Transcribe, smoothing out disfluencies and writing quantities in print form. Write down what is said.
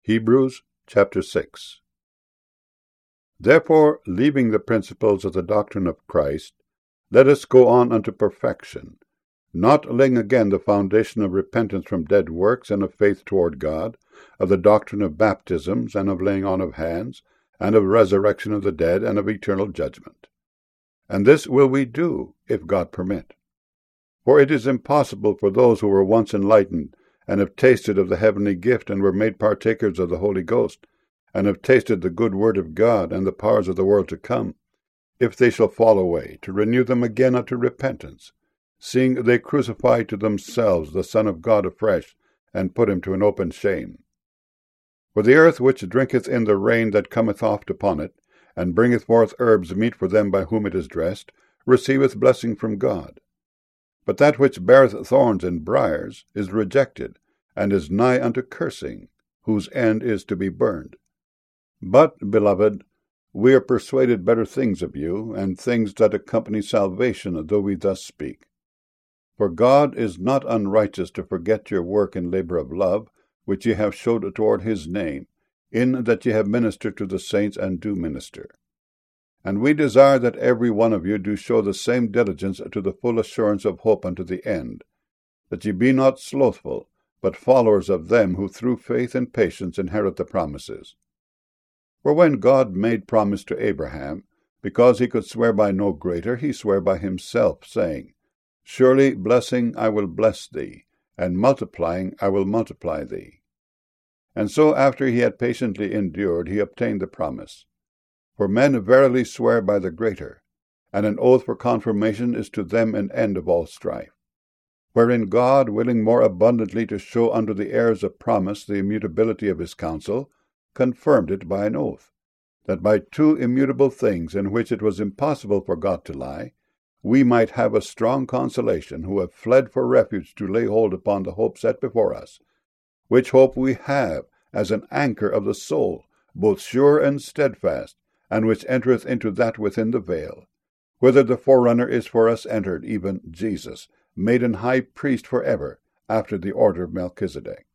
Hebrews chapter 6. Therefore, leaving the principles of the doctrine of Christ, let us go on unto perfection, not laying again the foundation of repentance from dead works and of faith toward God, of the doctrine of baptisms, and of laying on of hands, and of resurrection of the dead, and of eternal judgment. And this will we do, if God permit. For it is impossible for those who were once enlightened, and have tasted of the heavenly gift, and were made partakers of the Holy Ghost, and have tasted the good word of God, and the powers of the world to come, if they shall fall away, to renew them again unto repentance, seeing they crucify to themselves the Son of God afresh, and put him to an open shame. For the earth which drinketh in the rain that cometh oft upon it, and bringeth forth herbs meet for them by whom it is dressed, receiveth blessing from God. But that which beareth thorns and briars is rejected, and is nigh unto cursing, whose end is to be burned. But, beloved, we are persuaded better things of you, and things that accompany salvation, though we thus speak. For God is not unrighteous to forget your work and labor of love, which ye have showed toward his name, in that ye have ministered to the saints, and do minister. And we desire that every one of you do show the same diligence to the full assurance of hope unto the end, that ye be not slothful, but followers of them who through faith and patience inherit the promises. For when God made promise to Abraham, because he could swear by no greater, he sware by himself, saying, Surely blessing I will bless thee, and multiplying I will multiply thee. And so after he had patiently endured, he obtained the promise. For men verily swear by the greater, and an oath for confirmation is to them an end of all strife. Wherein God, willing more abundantly to show unto the heirs of promise the immutability of his counsel, confirmed it by an oath, that by two immutable things in which it was impossible for God to lie, we might have a strong consolation, who have fled for refuge to lay hold upon the hope set before us, which hope we have as an anchor of the soul, both sure and steadfast, and which entereth into that within the veil, whither the forerunner is for us entered, even Jesus, made an high priest for ever, after the order of Melchizedek.